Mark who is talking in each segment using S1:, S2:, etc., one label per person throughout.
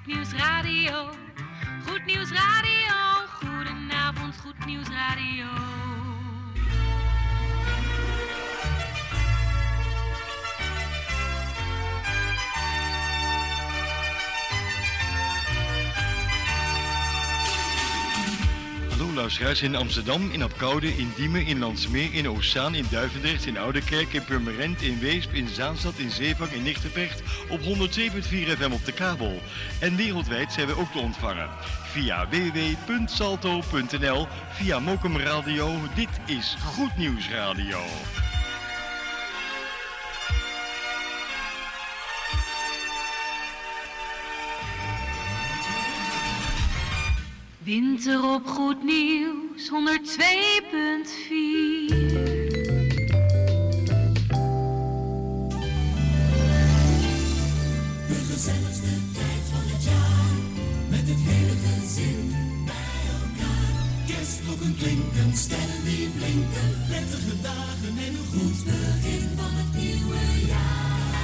S1: Nieuws Radio. Goed Nieuws Radio. Goedenavond, Goed Nieuws Radio.
S2: Hallo luisteraars in Amsterdam, in Apkoude, in Diemen, in Landsmeer, in Oostzaan, in Duivendrecht, in Oudekerk, in Purmerend, in Weesp, in Zaanstad, in Zeevang, in Nigtevecht op 102.4 FM op de kabel. En wereldwijd zijn we ook te ontvangen via www.salto.nl, via Mokum Radio. Dit is Goed Nieuws Radio.
S1: Winter op Goed Nieuws 102.4.
S3: De gezelligste tijd van het jaar, met het hele gezin bij elkaar. Kerstklokken klinken, sterren die blinken, prettige dagen en een goed begin van het nieuwe jaar.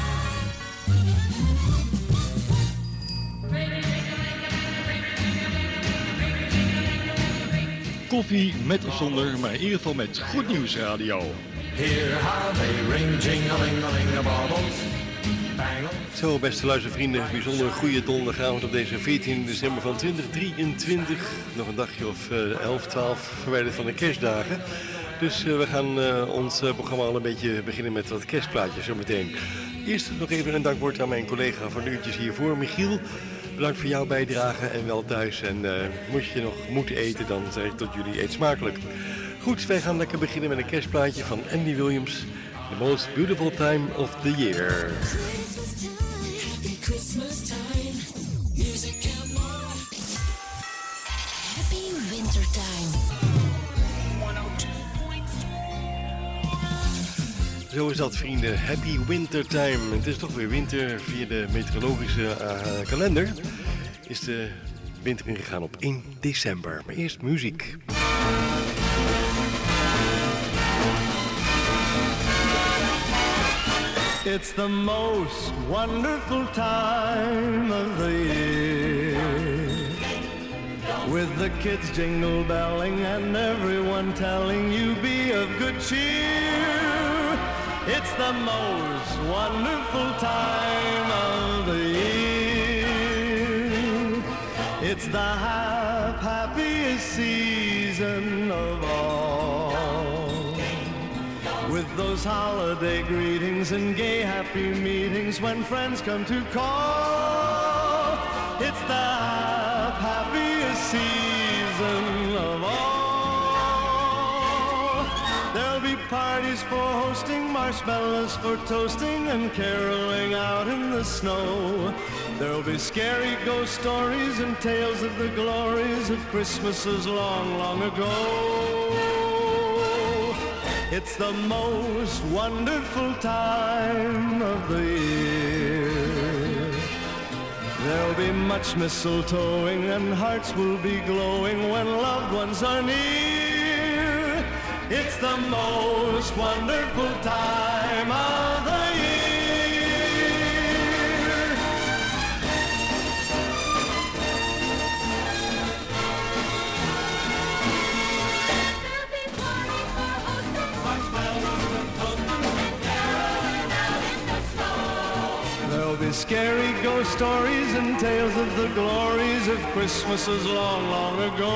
S2: Koffie met of zonder, maar in ieder geval met Goed Nieuws Radio.
S4: Here how they ring, jing-a-ling-a-ling-a-bobbles.
S5: Zo, beste luistervrienden, bijzonder goede donderdagavond op deze 14 december van 2023. Nog een dagje of 11, 12 verwijderd van de kerstdagen. Dus we gaan ons programma al een beetje beginnen met wat kerstplaatjes zometeen. Eerst nog even een dankwoord aan mijn collega van de uurtjes hiervoor, Michiel. Bedankt voor jouw bijdrage en wel thuis. En moest je nog moeten eten, dan zeg ik tot jullie eet smakelijk. Goed, wij gaan lekker beginnen met een kerstplaatje van Andy Williams. The Most Beautiful Time of the Year.
S3: Christmas time, happy Christmas time. Music and more.
S6: Happy winter time.
S5: Zo is dat, vrienden. Happy winter time. Het is toch weer winter via de meteorologische kalender. Is de winter ingegaan op 1 december. Maar eerst muziek.
S4: It's the most wonderful time of the year, with the kids jingle belling and everyone telling you be of good cheer. It's the most wonderful time of the year. It's the happiest season of all, with those holiday greetings and gay happy meetings when friends come to call. It's the happiest season of all. There'll be parties for hosting, marshmallows for toasting, and caroling out in the snow. There'll be scary ghost stories and tales of the glories of Christmases long, long ago. It's the most wonderful time of the year. There'll be much mistletoeing and hearts will be glowing when loved ones are near. It's the most wonderful time of the year. There'll be scary ghost stories and tales of the glories of Christmases long, long ago.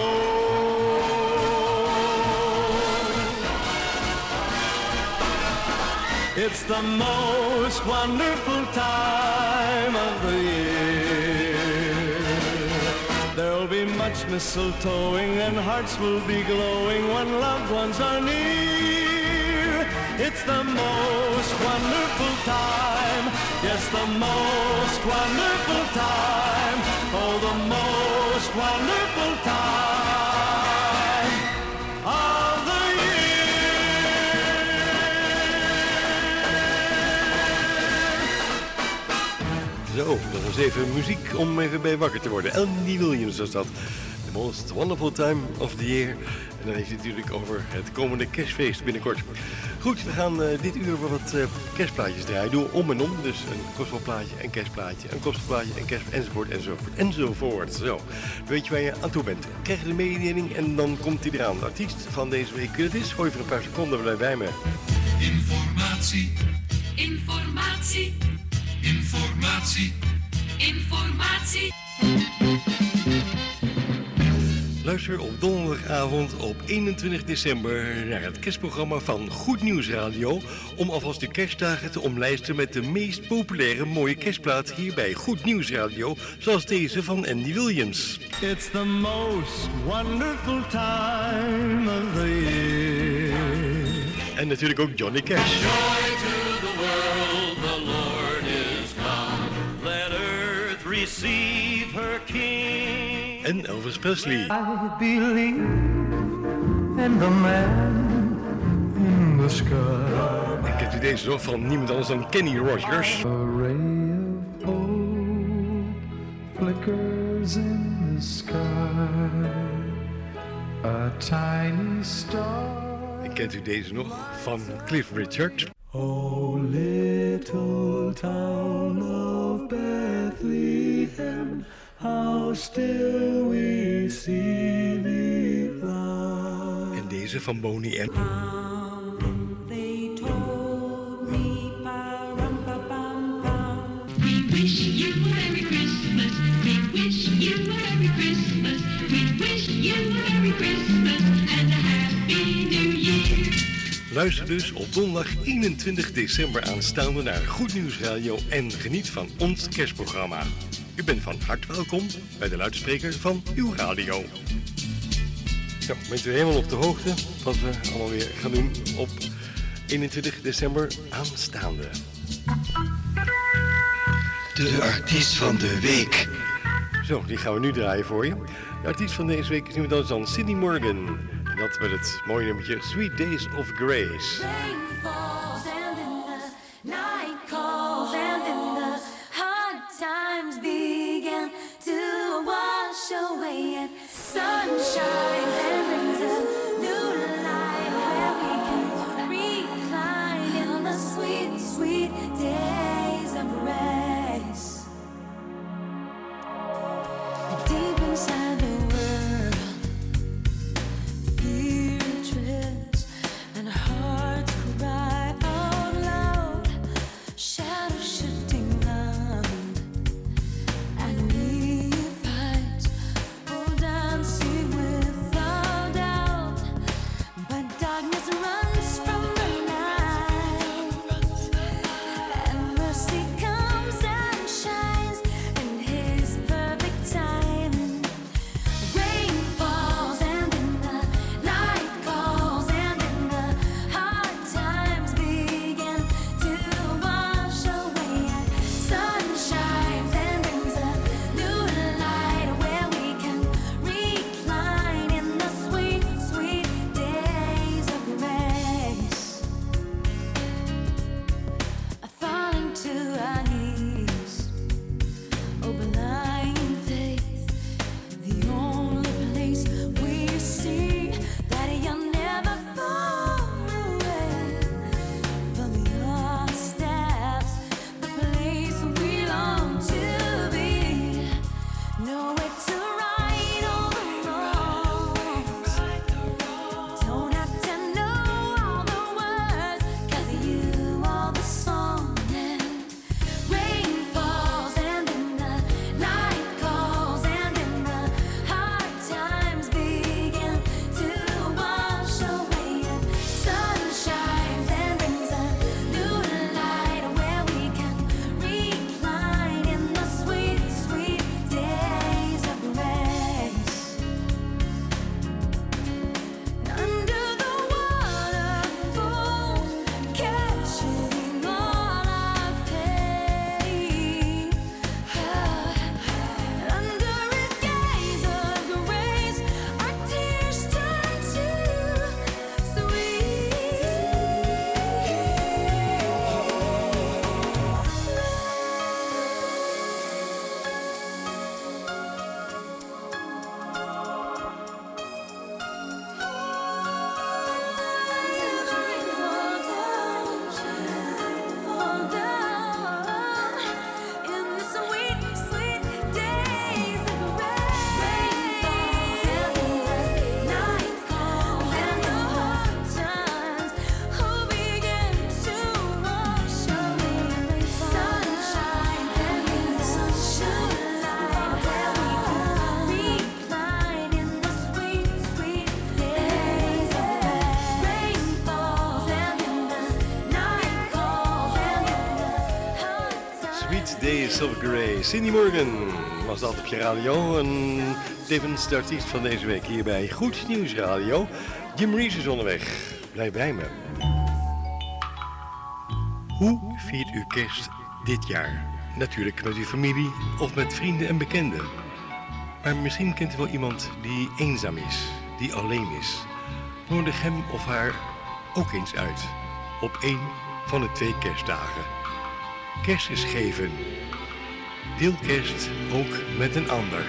S4: It's the most wonderful time of the year. There'll be much mistletoeing and hearts will be glowing when loved ones are near. It's the most wonderful time, yes, the most wonderful time, oh, the most wonderful time of the
S5: Zo, nog eens even muziek om even bij wakker te worden. Andy Williams was dat. The Most Wonderful Time of the Year. En dan heeft hij natuurlijk over het komende kerstfeest binnenkort. Goed, we gaan dit uur wel wat kerstplaatjes draaien. Doen om en om. Dus een gospelplaatje, een kerstplaatje, een gospelplaatje, een kerst, enzovoort, enzovoort, enzovoort. Zo, dan weet je waar je aan toe bent. Krijg je de mededeling en dan komt hij eraan. De artiest van deze week, het is. Gooi voor een paar seconden, blijf bij me.
S3: Informatie.
S1: Informatie,
S3: Informatie.
S1: informatie.
S5: Luister op donderdagavond op 21 december naar het kerstprogramma van Goed Nieuws Radio om alvast de kerstdagen te omlijsten met de meest populaire mooie kerstplaat hier bij Goed Nieuws Radio, zoals deze van Andy Williams.
S4: It's the most wonderful time of the year.
S5: En natuurlijk ook Johnny Cash.
S6: Joy to the world, the Lord is come. Let earth receive her King.
S5: En Elvis Presley.
S4: I believe in the man in the sky.
S5: En kent u deze nog van niemand anders dan Kenny Rogers.
S4: A ray of hope flickers in the sky. A tiny star.
S5: En kent u deze nog van Cliff Richard.
S4: Oh, little town of Bethlehem, how still we see thee lie.
S5: En deze van Boney M.
S1: They told me, pa-rum-pa-pam-pam. We wish you a Merry Christmas. We wish you a Merry Christmas. We wish you a Merry Christmas and a Happy New Year.
S5: Luister dus op donderdag 21 december aanstaande naar Goed Nieuws Radio en geniet van ons kerstprogramma. U bent van harte welkom bij de luidspreker van uw radio. Nou, bent u helemaal op de hoogte wat we allemaal weer gaan doen op 21 december aanstaande.
S7: De artiest van de week.
S5: Zo, die gaan we nu draaien voor je. De artiest van deze week is niemand anders dan Sidney Morgan. En dat met het mooie nummertje Sweet Days of Grace.
S8: Rain falls and then the night calls and then the hard times begin to wash away and sun shines and brings a new light where we can recline in the sweet, sweet days of grace. Deep inside the world, fear trips and hearts cry.
S5: Days of Grey. Cindy Morgan was dat op je radio. En tevens de artiest van deze week hier bij Goed Nieuws Radio. Jim Reeves is onderweg. Blijf bij me. Hoe viert u kerst dit jaar? Natuurlijk met uw familie of met vrienden en bekenden. Maar misschien kent u wel iemand die eenzaam is, die alleen is. Nodig hem of haar ook eens uit. Op één van de 2 kerstdagen. Kerst is geven. Deel kerst ook met een ander.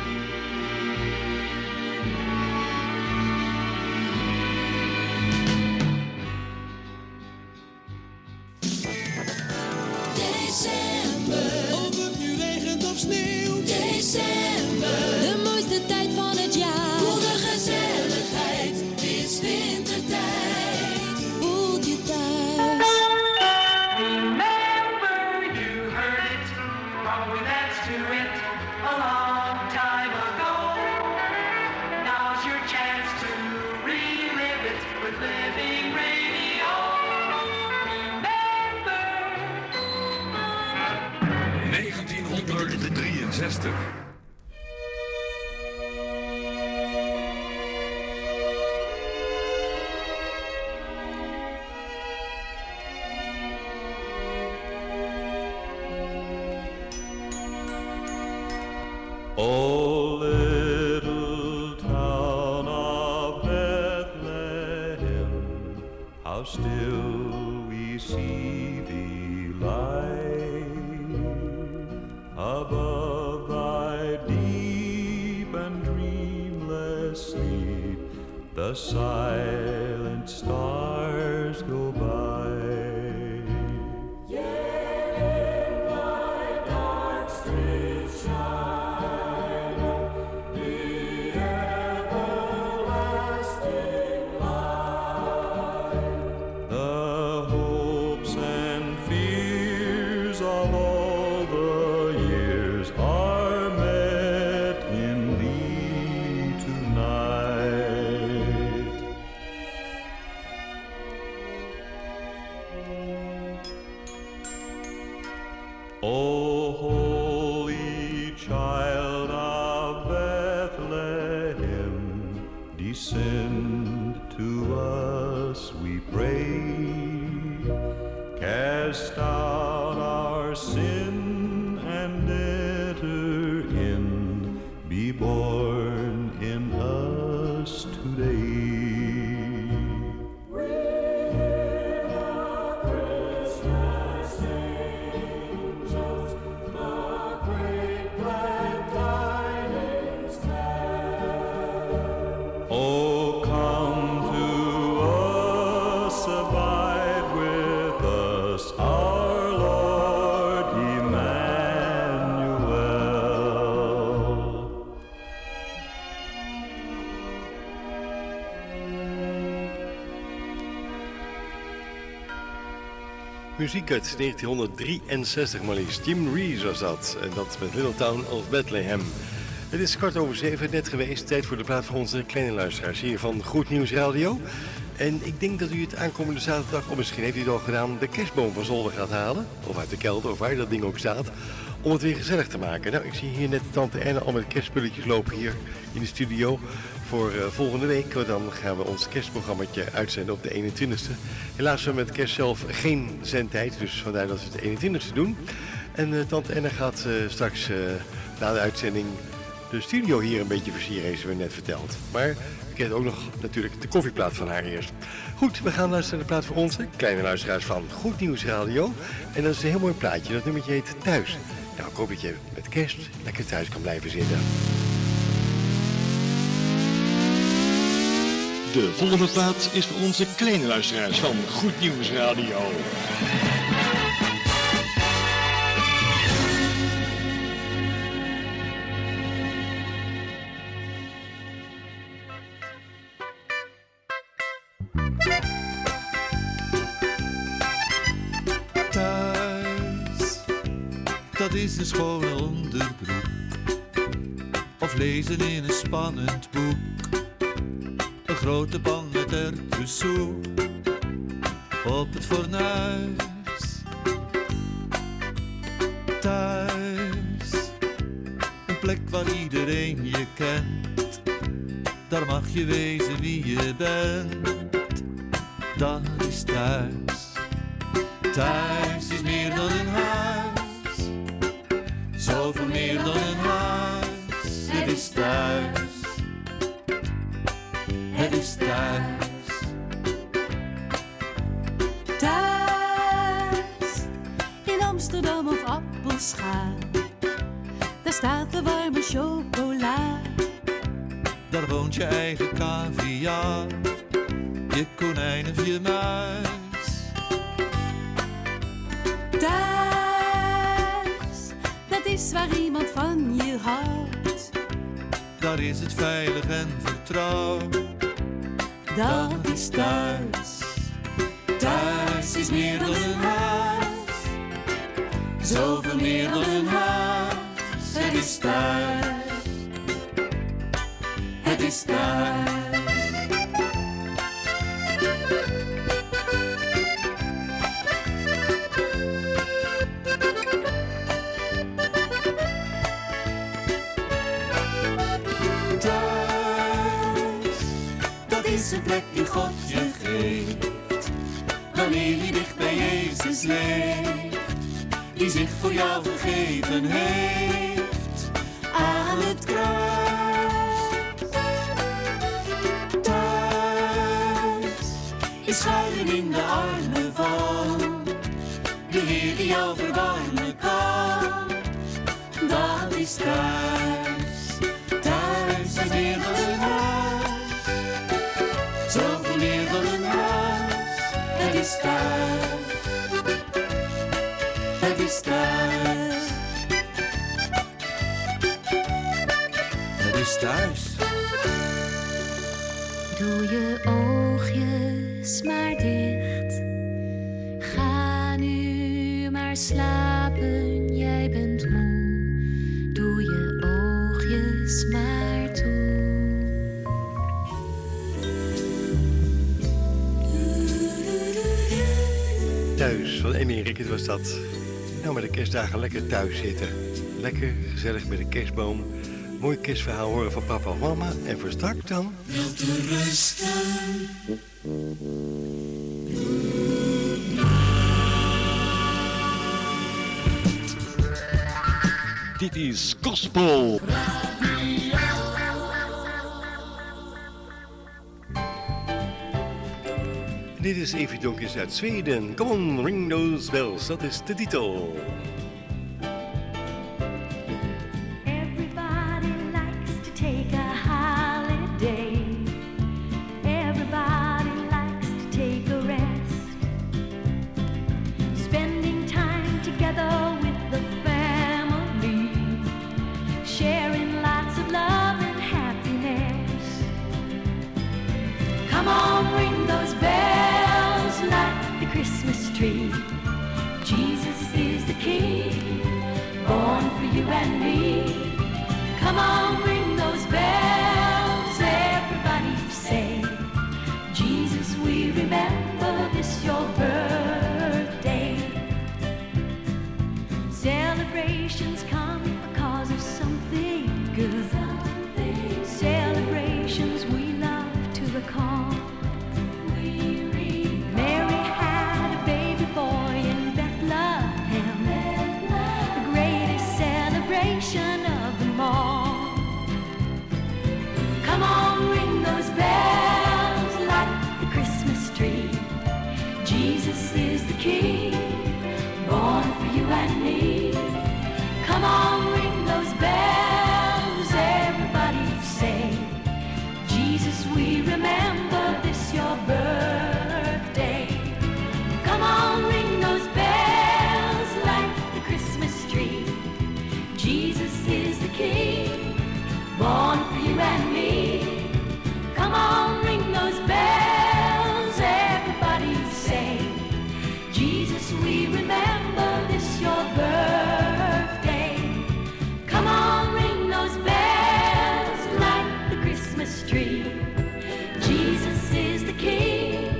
S3: December, of het nu regent of sneeuwt. December,
S8: De mooiste tijd van het jaar.
S3: voel de gezelligheid, het is wintertijd.
S8: Voel je thuis.
S9: Remember, you heard it, probably that's to it a long time ago. Now's your chance to relive it with Living Radio. Remember.
S10: 1963.
S4: O little town of Bethlehem, how still we see thee lie above thy deep and dreamless sleep. The silent stars go by. The hopes and fears of all the years are met in thee tonight. O holy child of Bethlehem, descend to us, we pray. Cast out our sin and enter in. Be born in us today. Oh, come to us, abide with us, our Lord Emmanuel.
S5: Muziek uit 1963 maar liefst. Jim Reeves was dat. En dat met Little Town of Bethlehem. Het is 7:15 net geweest. Tijd voor de plaat voor onze kleine luisteraars hier van Goed Nieuws Radio. En ik denk dat u het aankomende zaterdag, of misschien heeft u het al gedaan, de kerstboom van zolder gaat halen. Of uit de kelder, of waar dat ding ook staat. Om het weer gezellig te maken. Nou, ik zie hier net tante Erne al met kerstspulletjes lopen hier in de studio. Voor volgende week, want dan gaan we ons kerstprogrammaatje uitzenden op de 21ste. Helaas hebben we met kerst zelf geen zendtijd, dus vandaar dat we het de 21ste doen. En tante Enne gaat straks na de uitzending de studio hier een beetje versieren, heeft ze me net verteld. Maar ik krijg ook nog natuurlijk de koffieplaat van haar eerst. Goed, we gaan luisteren naar de plaat voor onze kleine luisteraars van Goed Nieuws Radio. En dat is een heel mooi plaatje, dat nummertje heet Thuis. Nou, ik hoop dat je met kerst lekker thuis kan blijven zitten.
S2: De volgende plaat is voor onze kleine luisteraars van Goed Nieuws Radio.
S11: Thuis, dat is een schone onderbroek. Of lezen in een spannend boek. Een grote pan met erwtensoep op het fornuis. thuis. Een plek waar iedereen je kent. Daar mag je wezen wie je bent. Dat is thuis. Thuis is meer dan een huis. Zoveel meer dan een huis. Het is thuis. Het is thuis.
S10: Thuis in Amsterdam of Appelschaar. Daar staat de warme chocola.
S11: Daar woont je eigen caviar. Je konijn of je muis.
S10: Thuis, dat is waar iemand van je houdt.
S11: Daar is het veilig en vertrouwd.
S10: Dat is thuis.
S11: Thuis is meer dan een huis. Zoveel meer dan een huis. Het is thuis. Het is thuis. Is een plek die God je geeft, wanneer je dicht bij Jezus leeft, die zich voor jou gegeven heeft aan het kruis. Thuis is schuilen in de armen van de Heer die jou verwarmen kan. Dat is thuis. Thuis is meer dan een huis. Zoveel meer dan een huis. Het is thuis. Het is thuis. Het is thuis.
S8: Doe je oogjes maar dicht. Ga nu maar slapen, jij bent moe. Doe je oogjes maar toe.
S5: Thuis van Emerik, het was dat. Nou, met de kerstdagen lekker thuis zitten. Lekker, gezellig met de kerstboom. Mooi kerstverhaal horen van papa of mama. En voor straks dan...
S3: Wel te rusten.
S2: Dit is Gospel.
S5: Dit is Evie Donkjes uit Zweden. Come on, ring those bells. Dat is de titel.
S8: Everybody likes to take a holiday. Everybody likes to take a rest. Spending time together with the family. Sharing lots of love and happiness. Come on, ring those bells like the Christmas tree. Jesus is the King, born for you and me. Come on, ring those bells, everybody say, Jesus, we remember this your birthday. Celebrations come because of something good. Celebrations we love to recall. Mary had a baby boy in Bethlehem, the greatest celebration of them all. Come on, ring those bells like the Christmas tree. Jesus is the King, born for you and me. Come on, ring those bells, everybody say, Jesus, we remember this your birthday. Come on, ring those bells like the Christmas tree. Jesus is the King, born for you and me. Come on, ring those bells, everybody say, Jesus, we remember this your birthday. Come on, ring those bells like the Christmas tree. Jesus is the King,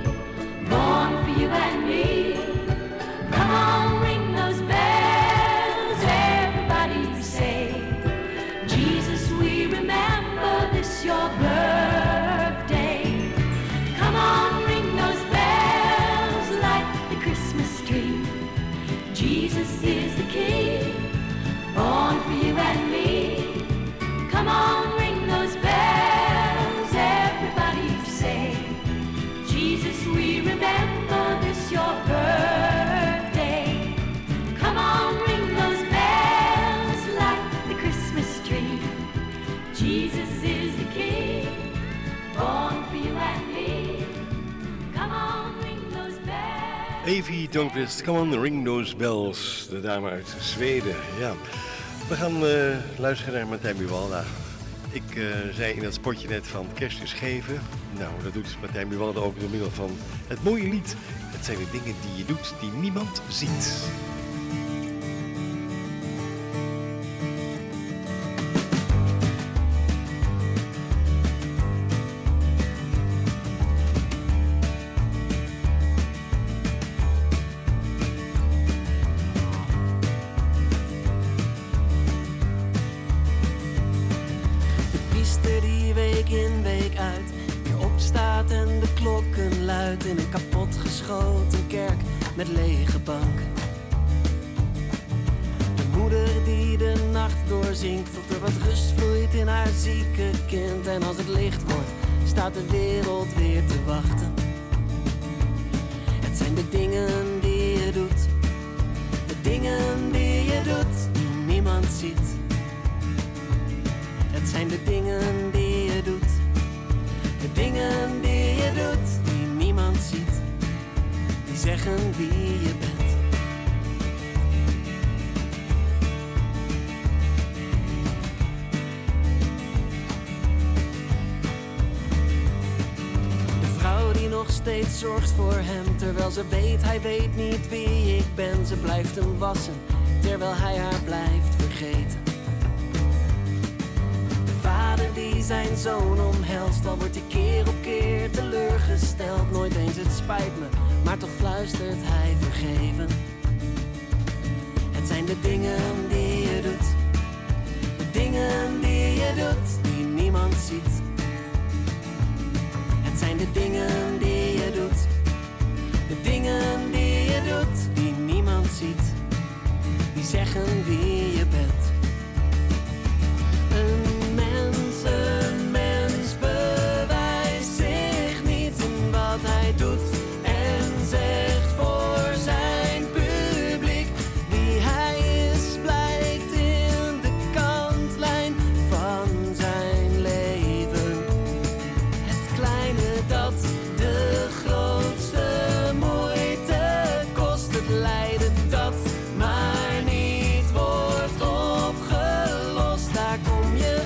S8: born for you and me. Come on, ring those bells,
S5: Evie Donquist, come on, ring those bells. De dame uit Zweden, ja. We gaan luisteren naar Martijn Buwalda. Ik zei in dat spotje net van kerst is geven. Nou, dat doet Martijn Buwalda ook door middel van het mooie lied. Het zijn de dingen die je doet die niemand ziet.
S12: In een kapotgeschoten kerk met lege banken. De moeder die de nacht doorzingt tot er wat rust vloeit in haar zieke kind. En als het licht wordt, staat de wereld weer te wachten. Het zijn de dingen die je doet, de dingen die je doet, die niemand ziet. Het zijn de dingen die je doet, de dingen die je doet, niemand ziet, die zeggen wie je bent. De vrouw die nog steeds zorgt voor hem, terwijl ze weet hij weet niet wie ik ben. Ze blijft hem wassen, terwijl hij haar blijft vergeten. Die zijn zoon omhelst, al wordt hij keer op keer teleurgesteld. Nooit eens het spijt me, maar toch fluistert hij vergeven. Het zijn de dingen die je doet, de dingen die je doet, die niemand ziet. Het zijn de dingen die je doet, de dingen die je doet, die niemand ziet, die zeggen wie je bent. Een mens bewijst zich niet in wat hij doet en zegt voor zijn publiek. Wie hij is blijkt in de kantlijn van zijn leven. Het kleine dat de grootste moeite kost, het lijden dat maar niet wordt opgelost. Daar kom je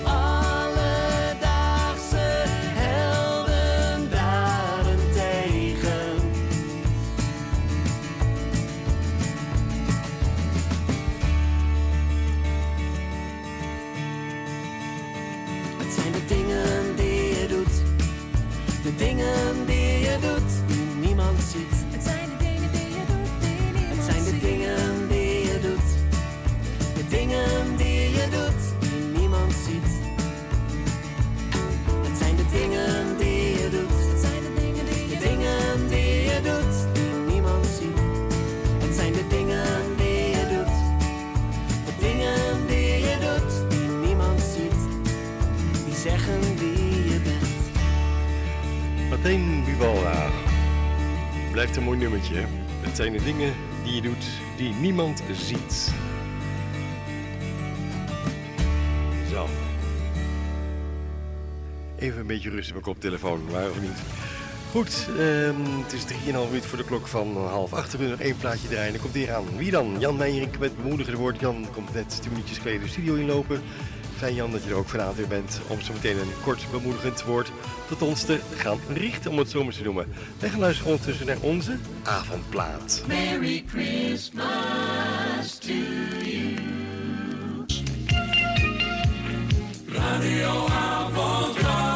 S12: dingen die je doet, die niemand ziet. Het zijn de dingen die je doet, die niemand ziet. Het zijn de dingen die je doet, de dingen die je doet, die niemand ziet. Het zijn de dingen die je doet, het zijn de dingen die je doet, de dingen die je doet, die niemand ziet. Het zijn de dingen die je doet, de dingen die je doet, die niemand ziet. Die zeggen wie je bent.
S5: Martijn Buwalda. Blijft een mooi nummertje, hè? Het zijn de dingen die je doet die niemand ziet. Zo. Even een beetje rust op mijn koptelefoon, waar of niet. Goed, het is 3,5 minuut voor de klok van 7:30. We kunnen nog één plaatje draaien. Dan komt hier aan. Wie dan? Jan Meijerink met bemoedigende woord. Jan komt net 10 minuutjes geleden de studio inlopen. Fijn Jan dat je er ook vanavond weer bent om zo meteen een kort bemoedigend woord tot ons te gaan richten, om het zo maar te noemen. Wij gaan luisteren ondertussen naar onze avondplaat.
S3: Merry Christmas to you. Radio Avondplaat.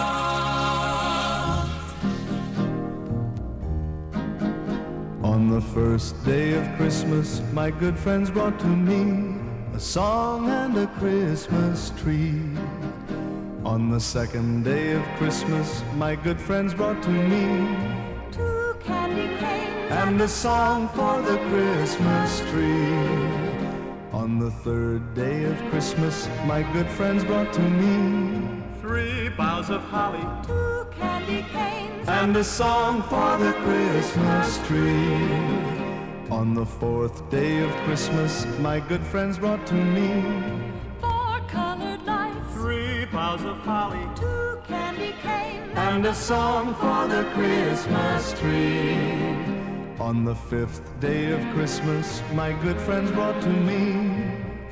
S4: On the first day of Christmas, my good friends brought to me a song and a Christmas tree. On the second day of Christmas, my good friends brought to me
S8: 2 candy canes
S4: and a song for the Christmas tree. On the third day of Christmas, my good friends brought to me
S13: 3 boughs of holly,
S8: 2 candy canes
S4: and a song for the Christmas tree. On the fourth day of Christmas, my good friends brought to me
S8: 4 colored lights,
S13: 3 boughs of holly,
S8: 2 candy canes
S4: and a song for the Christmas tree. On the 5th day of Christmas, my good friends brought to me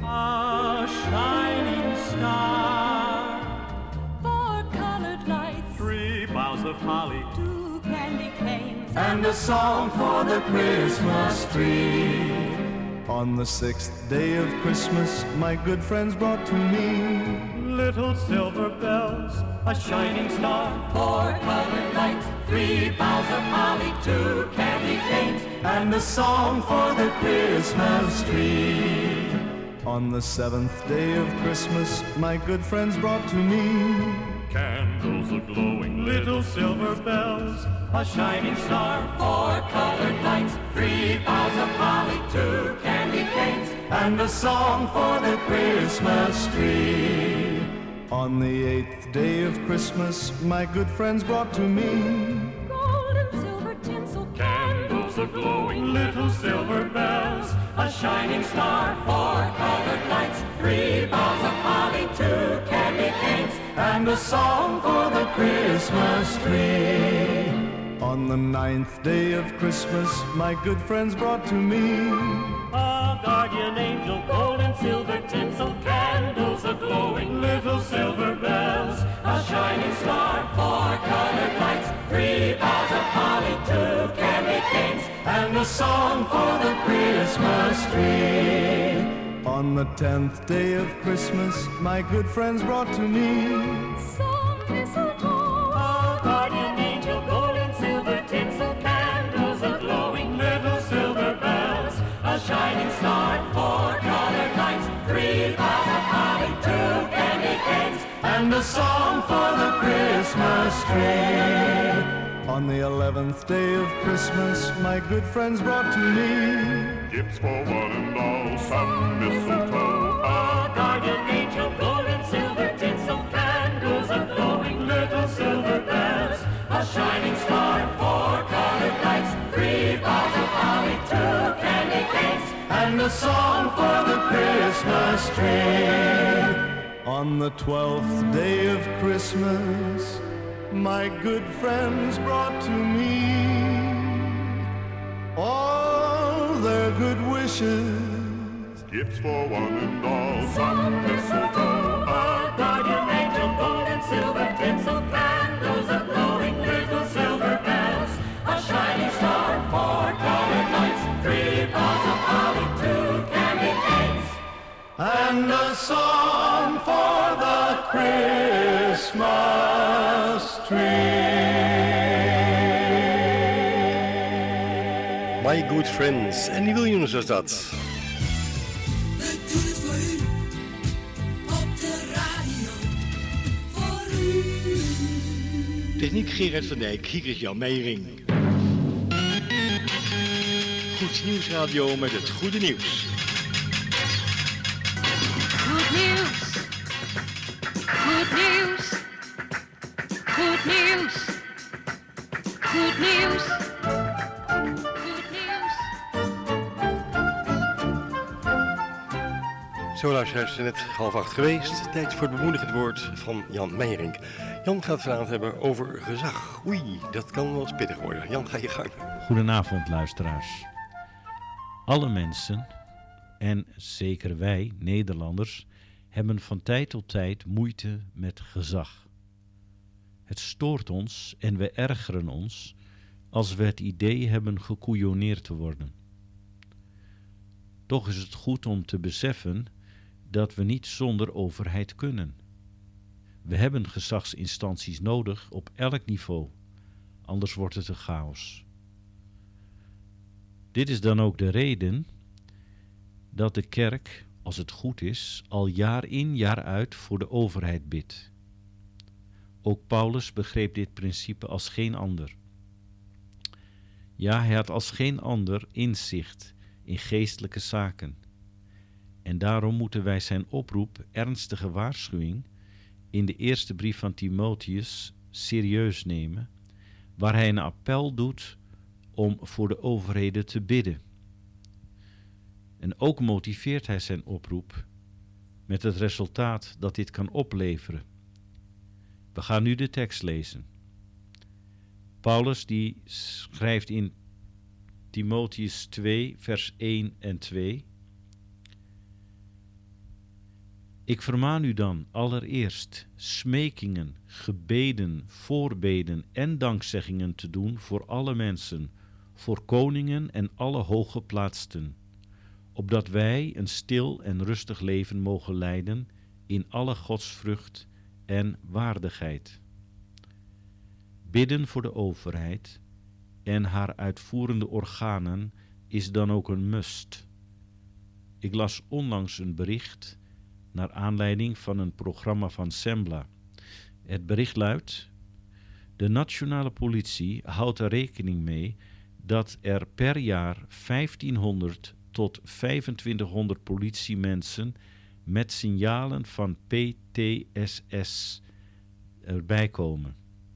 S13: a shining star,
S10: 4 colored lights,
S13: 3 boughs of holly,
S10: 2 candy canes,
S4: and a song for the Christmas tree. On the 6th day of Christmas, my good friends brought to me
S13: little silver bells, a shining star,
S9: 4 colored lights, 3 boughs of holly, 2 candy canes,
S4: and a song for the Christmas tree. On the 7th day of Christmas, my good friends brought to me
S13: candles a-glowing, little silver bells, a shining star,
S9: 4 colored lights, 3 boughs of holly, 2 candy canes,
S4: and a song for the Christmas tree. On the 8th day of Christmas, my good friends brought to me
S10: gold and silver tinsel
S13: candles a-glowing, little silver bells,
S9: a shining star, 4 colored lights, 3 boughs of holly, 2 candy canes,
S4: and a song for the Christmas tree. On the 9th day of Christmas, my good friends brought to me
S13: a guardian angel, gold and silver tinsel, candles a-glowing, little silver bells,
S9: a shining star, 4 colored lights, 3 boughs of holly, 2 candy canes,
S4: and a song for the Christmas tree. On the 10th day of Christmas, my good friends brought to me
S10: some mistletoe,
S13: a guardian angel, gold and silver tinsel, candles a-glowing, little silver bells,
S9: a shining star, 4 colored lights, 3 boughs of holly, 2 candy canes,
S4: and a song for the Christmas tree. On the 11th day of Christmas, my good friends brought to me
S13: gifts for one and all, some mistletoe,
S9: a guardian angel, gold and silver tinsel, candles a-glowing, little silver bells, a shining star, 4 colored lights, 3 boughs of holly, 2 candy canes,
S4: and a song for the Christmas tree. On the 12th day of Christmas, my good friends brought to me all their good wishes,
S13: gifts for one and all,
S9: some mistletoe, a guardian angel, gold and silver tinsel, candles a-glowing, little silver bells, a shining star, 4 colored lights, 3 boughs of holly, 2 candy canes,
S4: and a song for the Christmas tree.
S5: My Good Friends. Andy Williams was dat.
S3: We doen het voor u, op de radio, voor u.
S2: Techniek Gerard van Dijk, hier is Jan Meijering. Goed Nieuwsradio met het goede nieuws.
S8: Goed nieuws. Goed nieuws. Goed nieuws. Goed nieuws. Goed nieuws.
S5: Zo luisteraars, net 7:30 geweest. Tijd voor het bemoedigend woord van Jan Meijering. Jan gaat vanavond hebben over gezag. Oei, dat kan wel eens pittig worden. Jan, ga je gang.
S14: Goedenavond luisteraars. Alle mensen, en zeker wij, Nederlanders, hebben van tijd tot tijd moeite met gezag. Het stoort ons en we ergeren ons als we het idee hebben gekoeioneerd te worden. Toch is het goed om te beseffen dat we niet zonder overheid kunnen. We hebben gezagsinstanties nodig op elk niveau, anders wordt het een chaos. Dit is dan ook de reden dat de kerk, als het goed is, al jaar in jaar uit voor de overheid bidt. Ook Paulus begreep dit principe als geen ander. Ja, hij had als geen ander inzicht in geestelijke zaken. En daarom moeten wij zijn oproep, ernstige waarschuwing, in de eerste brief van Timotheus serieus nemen, waar hij een appel doet om voor de overheden te bidden. En ook motiveert hij zijn oproep met het resultaat dat dit kan opleveren. We gaan nu de tekst lezen. Paulus die schrijft in Timotheus 2, vers 1 en 2. Ik vermaan u dan allereerst smekingen, gebeden, voorbeden en dankzeggingen te doen voor alle mensen, voor koningen en alle hooggeplaatsten, opdat wij een stil en rustig leven mogen leiden in alle godsvrucht en waardigheid. Bidden voor de overheid en haar uitvoerende organen is dan ook een must. Ik las onlangs een bericht naar aanleiding van een programma van Sembla. Het bericht luidt: de nationale politie houdt er rekening mee dat er per jaar 1500 tot 2500 politiemensen met signalen van PTSS erbij komen.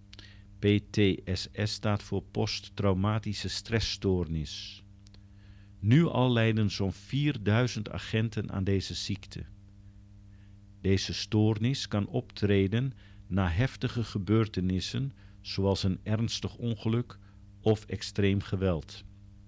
S14: PTSS staat voor posttraumatische stressstoornis. Nu al lijden zo'n 4000 agenten aan deze ziekte. Deze stoornis kan optreden na heftige gebeurtenissen zoals een ernstig ongeluk of extreem geweld.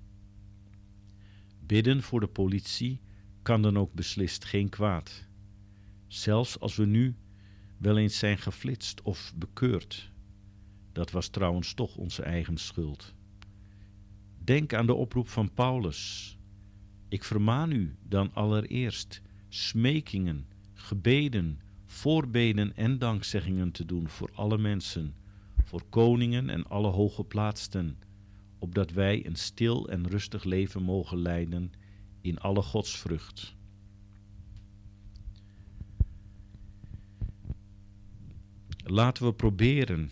S14: Bidden voor de politie kan dan ook beslist geen kwaad. Zelfs als we nu wel eens zijn geflitst of bekeurd. Dat was trouwens toch onze eigen schuld. Denk aan de oproep van Paulus. Ik vermaan u dan allereerst smekingen, gebeden, voorbeden en dankzeggingen te doen voor alle mensen, voor koningen en alle hooggeplaatsten, opdat wij een stil en rustig leven mogen leiden in alle godsvrucht. Laten we proberen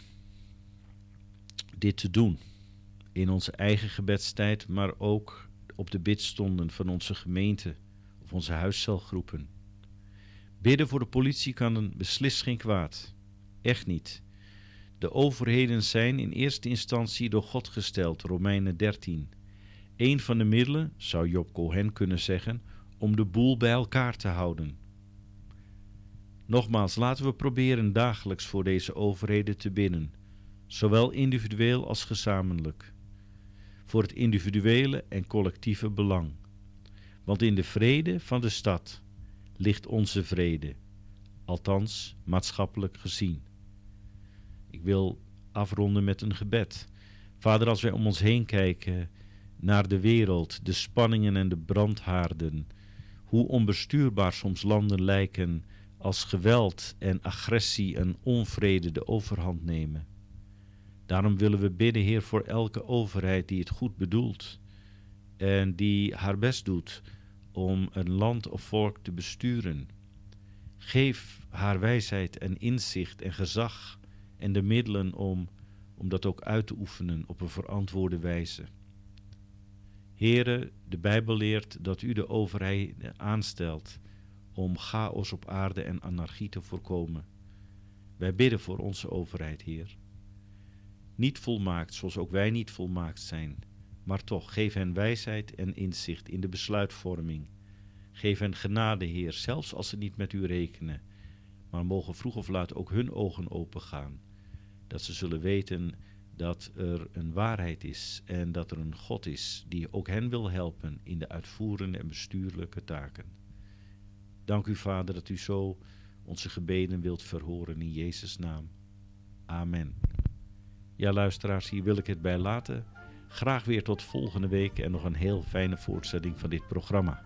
S14: dit te doen in onze eigen gebedstijd, maar ook op de bidstonden van onze gemeente of onze huiscelgroepen. Bidden voor de politie kan beslist geen kwaad. Echt niet. De overheden zijn in eerste instantie door God gesteld, Romeinen 13. Een van de middelen, zou Job Cohen kunnen zeggen, om de boel bij elkaar te houden. Nogmaals, laten we proberen dagelijks voor deze overheden te bidden, zowel individueel als gezamenlijk, voor het individuele en collectieve belang. Want in de vrede van de stad ligt onze vrede, althans maatschappelijk gezien. Ik wil afronden met een gebed. Vader, als wij om ons heen kijken naar de wereld, de spanningen en de brandhaarden, hoe onbestuurbaar soms landen lijken als geweld en agressie en onvrede de overhand nemen. Daarom willen we bidden, Heer, voor elke overheid die het goed bedoelt en die haar best doet om een land of volk te besturen. Geef haar wijsheid en inzicht en gezag en de middelen om dat ook uit te oefenen op een verantwoorde wijze. Heere, de Bijbel leert dat u de overheid aanstelt om chaos op aarde en anarchie te voorkomen. Wij bidden voor onze overheid, Heer. Niet volmaakt, zoals ook wij niet volmaakt zijn, maar toch, geef hen wijsheid en inzicht in de besluitvorming. Geef hen genade, Heer, zelfs als ze niet met u rekenen, maar mogen vroeg of laat ook hun ogen opengaan, dat ze zullen weten dat er een waarheid is en dat er een God is die ook hen wil helpen in de uitvoerende en bestuurlijke taken. Dank u, Vader, dat u zo onze gebeden wilt verhoren in Jezus' naam. Amen. Ja, luisteraars, hier wil ik het bij laten. Graag weer tot volgende week en nog een heel fijne voortzetting van dit programma.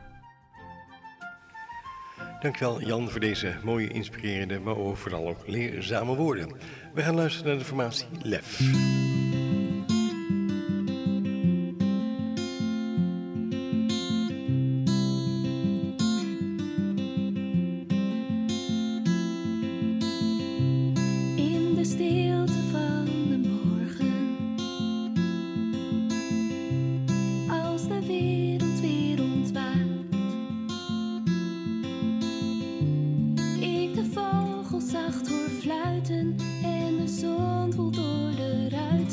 S5: Dankjewel Jan voor deze mooie, inspirerende, maar vooral ook leerzame woorden. We gaan luisteren naar de formatie Lef.
S8: In de stilte van de morgen, als de wereld weer ontwaakt, ik de vogels zacht hoor fluiten en de zon voelt door de ruiten.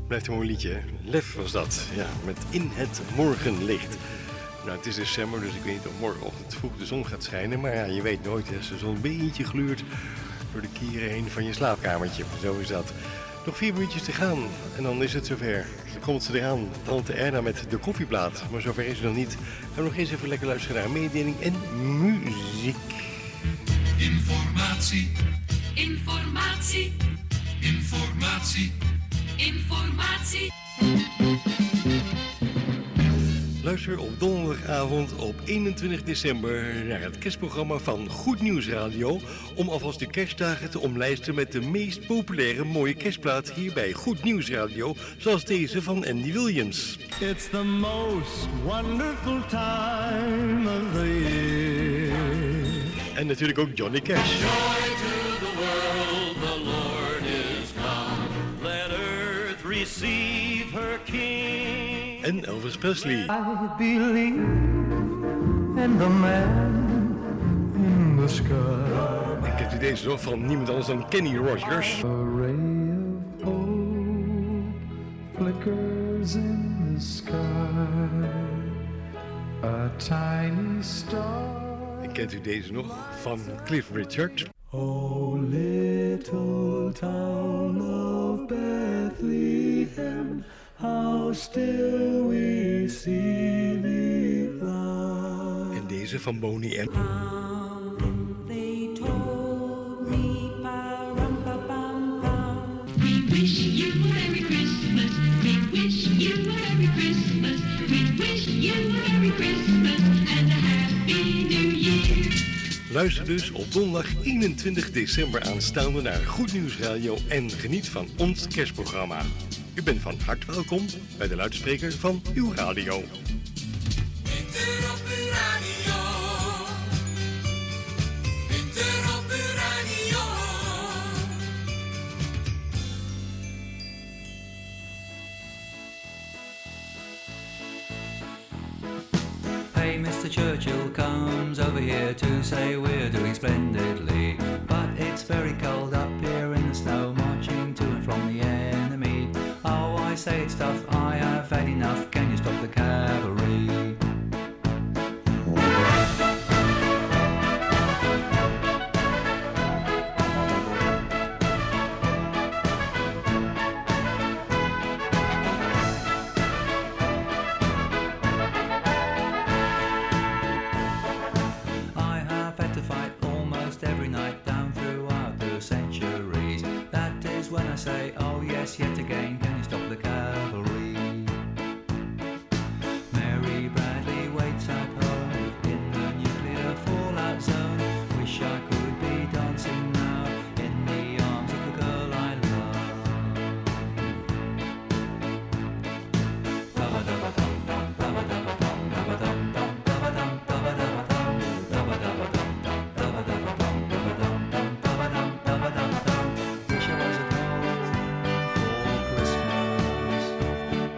S5: Blijft een mooi liedje, hè? Lef was dat, ja, met In het morgenlicht. Nou, het is december, dus ik weet niet of morgenochtend vroeg de zon gaat schijnen. Maar ja, je weet nooit, als de zon een beetje gluurt door de kieren heen van je slaapkamertje. Zo is dat. Nog 4 minuutjes te gaan en dan is het zover. Dan komt ze eraan, Tante Erna met de koffieplaat. Maar zover is het nog niet. Gaan we nog eens even lekker luisteren naar mededeling en muziek.
S3: Informatie.
S1: Informatie.
S3: Informatie.
S1: Informatie.
S5: Luister op donderdagavond op 21 december naar het kerstprogramma van Goed Nieuws Radio. Om alvast de kerstdagen te omlijsten met de meest populaire mooie kerstplaat hier bij Goed Nieuws Radio. Zoals deze van Andy Williams.
S4: It's the most wonderful time of the year.
S5: En natuurlijk ook Johnny Cash.
S6: Joy to the world, the Lord is come. Let earth receive her King.
S5: En Elvis Presley.
S4: I believe in the man in the sky.
S5: En kent u deze nog van niemand anders dan Kenny Rogers.
S4: A ray of hope flickers in the sky. A tiny star.
S5: En kent u deze nog van Cliff Richard.
S4: Oh, little town of Bethlehem, how still we see thee lie.
S5: En deze van Boney M.
S8: They told me, pa-rum-pa-pam-pam.
S1: We wish you a Merry Christmas. We wish you a Merry Christmas. We wish you a Merry Christmas and a Happy New Year.
S5: Luister dus op donderdag 21 december aanstaande naar Goed Nieuws Radio en geniet van ons kerstprogramma. U bent van harte welkom bij de luidspreker van uw radio.
S3: Winter op uw radio. Winter op uw radio.
S15: Hey, Mr. Churchill comes over here to say we're doing splendidly. But it's very cold up here in the snow, marching to and from the enemy. Oh, I say it's tough, I have had enough. Can you stop the cavalry? Say, oh yes, yet again, can you stop the cavalry? Mary Bradley waits at home in the nuclear fallout zone. Wish I could be dancing now in the arms of the girl I love. Dabba-dabba-dum-dum, dabba-dabba-dum, dabba-dum-dum, dabba-dum, dabba-dabba-dum, dabba-dabba-dum, dabba-dabba-dum, dabba-dum-dum, dabba-dum, dabba-dum-dum. Wish I was at home for Christmas.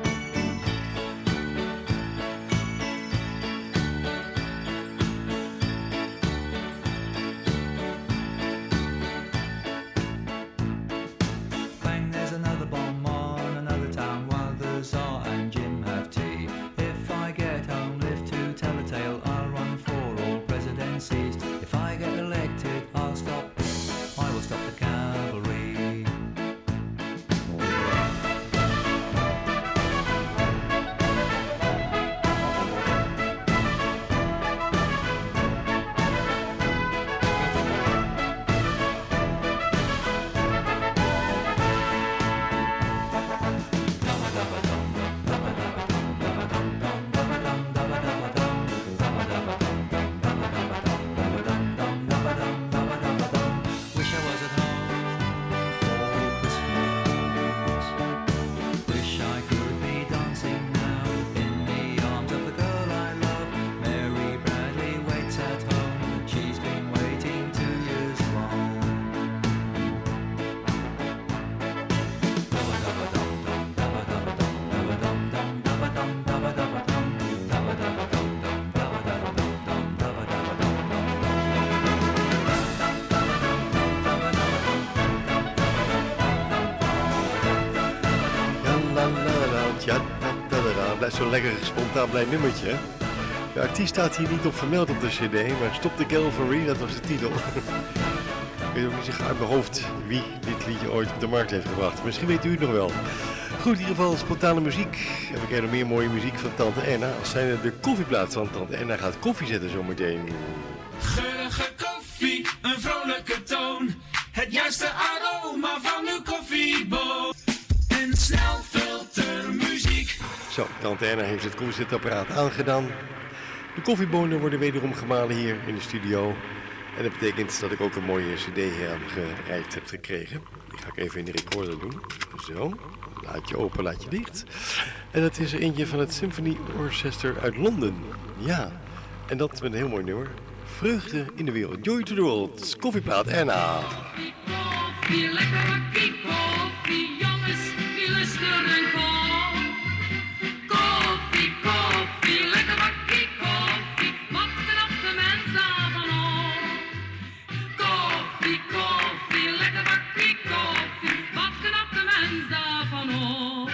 S5: Ja, blijft zo'n lekker spontaan blij nummertje, hè? De artiest staat hier niet op vermeld op de cd, maar Stop the Cavalry, dat was de titel. Ik weet ook niet zich uit mijn hoofd wie dit liedje ooit op de markt heeft gebracht. Misschien weet u het nog wel. Goed, in ieder geval spontane muziek. En we krijgen nog meer mooie muziek van Tante Erna. Als zijn de koffieplaats van Tante Erna gaat koffie zetten zometeen.
S3: Geurige koffie, een vrolijke toon. Het juiste aroma van uw koffieboon. En snelfiltermuziek.
S5: Zo, Tante Erna heeft het koffiezetapparaat aangedaan. De koffiebonen worden wederom gemalen hier in de studio. En dat betekent dat ik ook een mooie cd aangereikt heb gekregen. Die ga ik even in de recorder doen. Zo, laat je open, laat je dicht. En dat is er eentje van het Symphony Orchestra uit Londen. Ja, en dat met een heel mooi nummer. Vreugde in de wereld. Joy to the world. Koffieplaat Erna.
S1: Koffie, lekker bakkie koffie, jongens, die lusten en kom. Koffie, koffie, lekker bakkie koffie, wat knapt de mens daarvan op? Koffie, koffie, lekker bakkie koffie, wat knapt de mens daarvan op?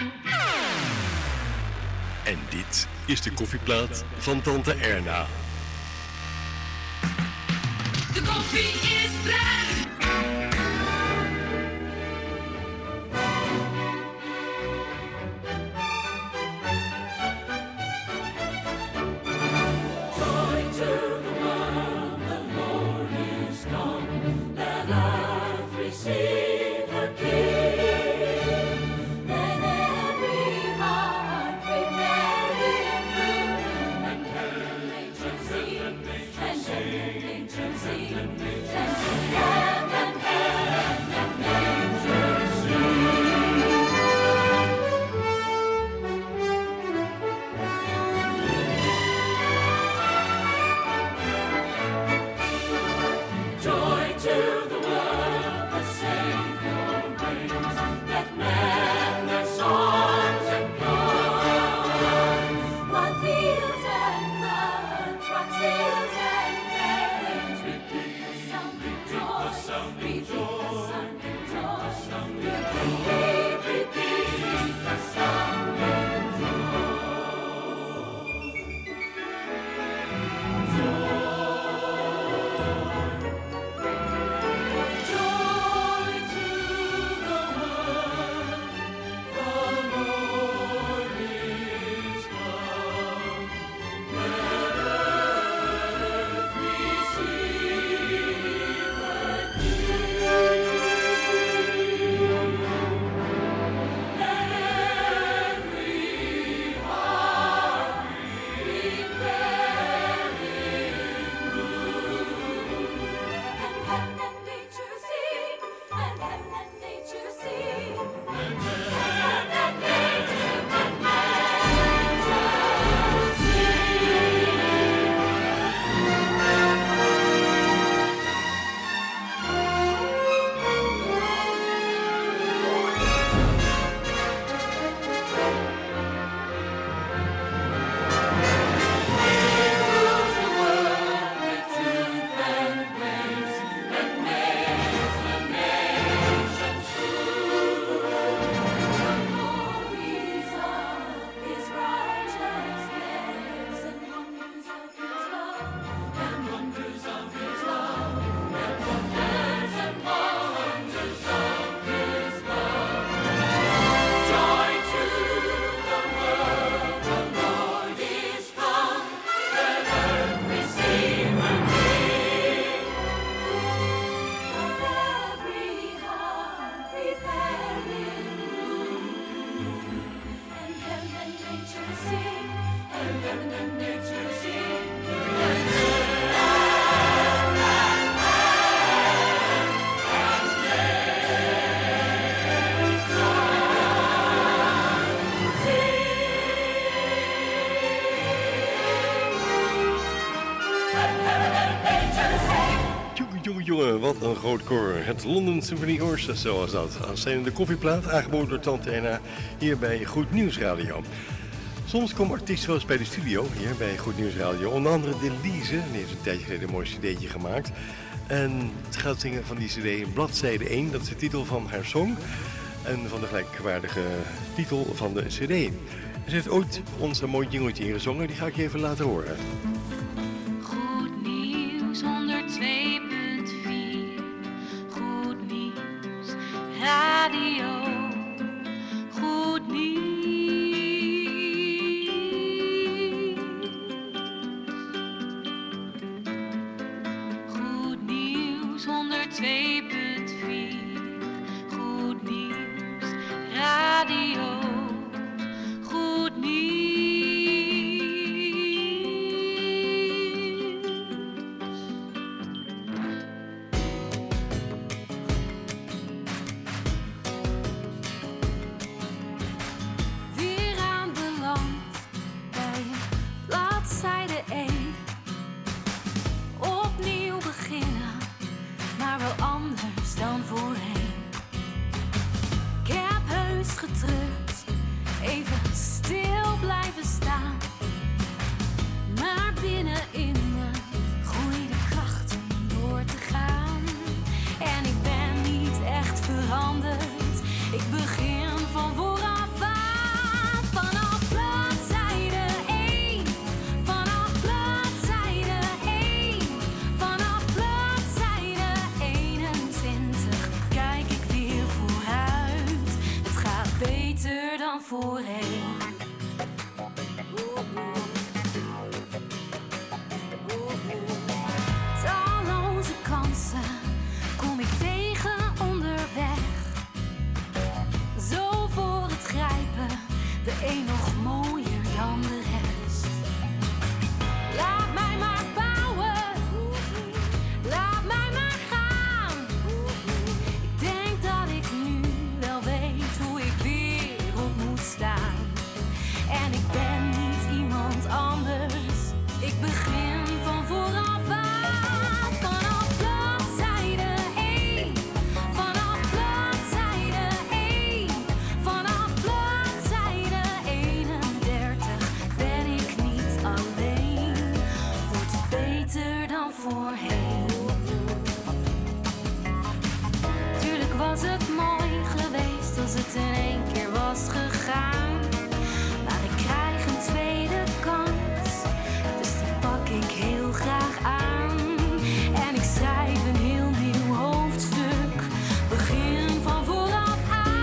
S5: En dit is de koffieplaat van Tante Erna.
S1: De koffie is bruin.
S3: Joy to the world, the Lord is come. Let earth receive her King.
S8: Let every heart prepare Him room, and heaven nature sing, and heaven nature sing, and heaven nature
S3: Joy to the world, the Savior brings. Let men their songs employ.
S8: What fields and floods, what hills and plains, repeat the sound of joy, repeat the sound of joy, repeat the sound of
S3: Joy to the world, the Lord is come. Let earth receive her King. Let every heart prepare Him room.
S8: and heaven and nature sing, and heaven and nature sing, and heaven and nature sing, and glories of His righteousness and wonders of His love, and wonders of His love, and wonders and wonders of His love.
S3: Joy to the world, the Lord is come. Let earth receive her King.
S8: Every heart prepare Him room, and heaven and nature sing, and heaven and nature sing,
S5: Jongen, wat een groot koor. Het London Symphony Orchestra, zoals dat. Aanstaan de koffieplaat, aangeboden door Tante Erna, hier bij Goed Nieuws Radio. Soms komen artiesten wel eens bij de studio, hier bij Goed Nieuws Radio. Onder andere Delise, die heeft een tijdje geleden een mooi cd'tje gemaakt. En het gaat zingen van die cd Bladzijde 1, dat is de titel van haar song. en van de gelijkwaardige titel van de cd. Ze heeft ooit ons een mooi jingeltje ingezongen, die ga ik je even laten horen.
S8: Goed nieuws 102.4. Goed nieuws radio. Goed nieuws. Goed nieuws 102.4. Goed nieuws radio. Goed nieuws. Weer aanbeland bij bladzijde 1. Opnieuw beginnen, maar wel anders dan voorheen. Ik heb heus gedrukt, even stil blijven staan. Maar binnenin me groeide kracht om door te gaan. En ik ben niet echt veranderd, ik begin van vooraf aan. Vanaf bladzijde 1, vanaf bladzijde 1, vanaf bladzijde 21 kijk ik weer vooruit. Het gaat beter dan voorheen. Talloze kansen kom ik tegen onderweg. Zo voor het grijpen, de een nog mooier dan de rest. Laat mij maar bouwen, laat mij maar gaan. Ik denk dat ik nu wel weet hoe ik weer op moet staan. En ik ben niet iemand anders, ik begin van vooraf aan. Vanaf bladzijde 1, vanaf bladzijde 1, vanaf bladzijde 31 ben ik niet alleen. Wordt het beter dan voorheen. Tuurlijk was het mooi geweest als het in één keer was gegaan. Maar ik krijg een tweede kans, dus die pak ik heel graag aan. En ik schrijf een heel nieuw hoofdstuk, begin van vooraf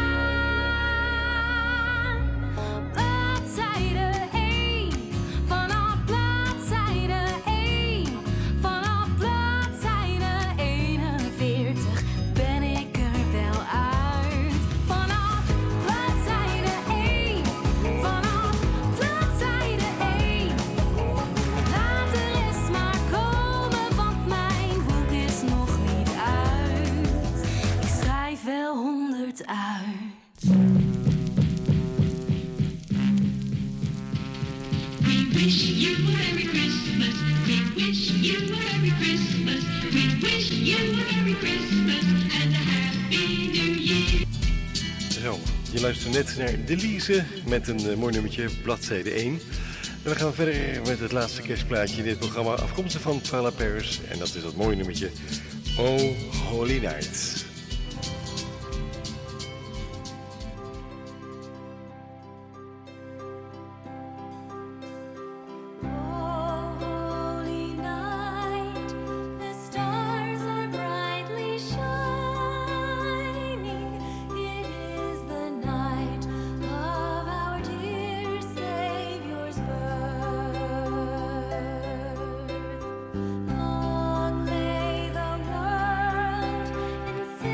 S8: aan. Bladzijde 1, vanaf bladzijde 1, vanaf bladzijde 41 ben ik er wel uit. Vanaf bladzijde 1, vanaf bladzijde 1. Laat de rest maar komen, want mijn boek is nog niet uit. Ik schrijf wel 100 uit.
S1: We wish you a Merry Christmas. We wish you a Merry Christmas. We wish you a Merry Christmas and a Happy New Year.
S5: Zo, je luistert net naar Delise met een mooi nummertje, bladzijde 1. En we gaan verder met het laatste kerstplaatje in dit programma, afkomstig van Twala Paris. En dat is dat mooie nummertje, Oh Holy Night.
S8: Holy night, the stars are brightly shining. It is the night of our dear Savior's birth. Long lay the world in sin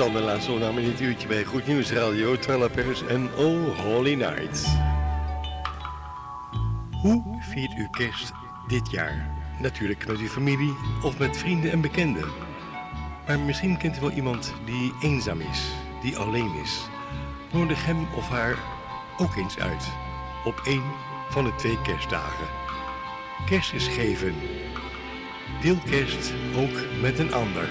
S5: dan de laatste opname in dit uurtje bij Goed Nieuws Radio, Twelfers en Oh Holy Night. Hoe viert u kerst dit jaar? Natuurlijk met uw familie of met vrienden en bekenden. Maar misschien kent u wel iemand die eenzaam is, die alleen is. Nodig hem of haar ook eens uit op één van de 2 kerstdagen. Kerst is geven. Deel kerst ook met een ander.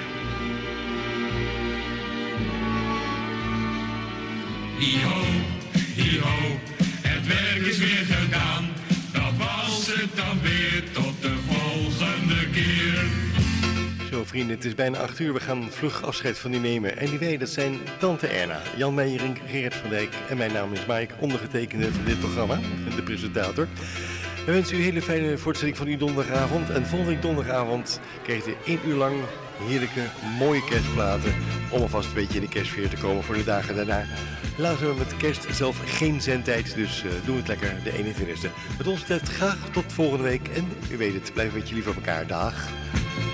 S16: Hi-ho, hi-ho, het werk is weer gedaan. Dat was het dan weer, tot de volgende keer.
S5: Zo vrienden, het is bijna 8 uur. We gaan vlug afscheid van u nemen. En die wij, dat zijn Tante Erna, Jan Meijering, Gerrit van Dijk en mijn naam is Mike, ondergetekende van dit programma, de presentator. We wensen u een hele fijne voortzetting van uw donderdagavond. En volgende week donderdagavond krijgt u 1 uur lang heerlijke, mooie kerstplaten om alvast een beetje in de kerstsfeer te komen voor de dagen daarna. Laten we met kerst zelf geen zendtijd, dus doen we het lekker de 21ste. Met ons betreft graag tot volgende week en u weet het, blijf een beetje lief op elkaar. Dag!